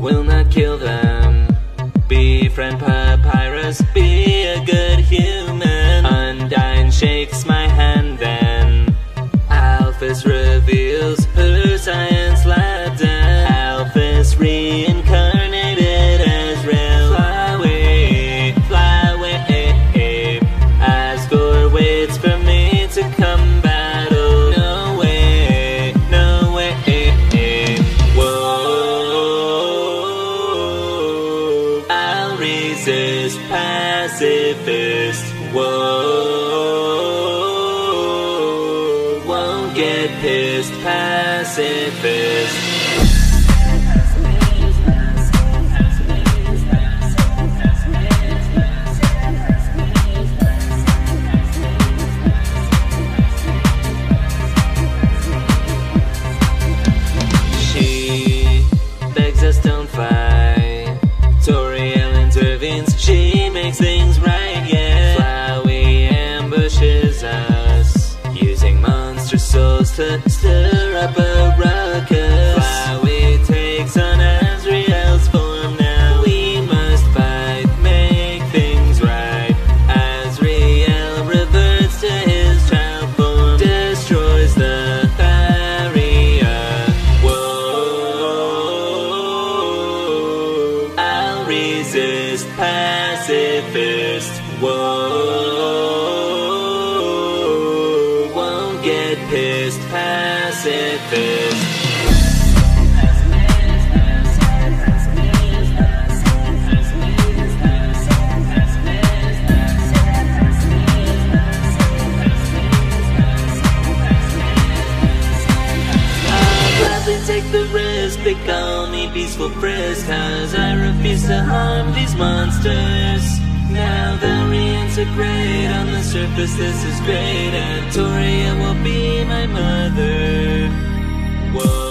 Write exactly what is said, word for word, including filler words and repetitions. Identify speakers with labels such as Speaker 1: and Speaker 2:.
Speaker 1: will not kill them. Befriend Papyrus, be a good human. Undyne shakes my hand then. Alphys reveals her science lab den. Alphys reincarnated as real. Fly away, fly away. Asgore waits for me to come battle. No way, no way. Whoa, I'll resist, pacifist. Whoa, won't get pissed, pacifist. Don't fight. Toriel intervenes, she makes things right, yeah. Flowey ambushes us, using monster souls to stir up a ruckus. Flowey takes on Azrael's form now. We must fight, make things right. Azrael reverts to his child form, destroys the barrier. Whoa, I'll resist, pacifist. Whoa, won't get pissed, pacifist. Take the risk, they call me Peaceful Frisk, cause I refuse to harm these monsters. Now they'll reintegrate, on the surface this is great, and Toria will be my mother. Whoa.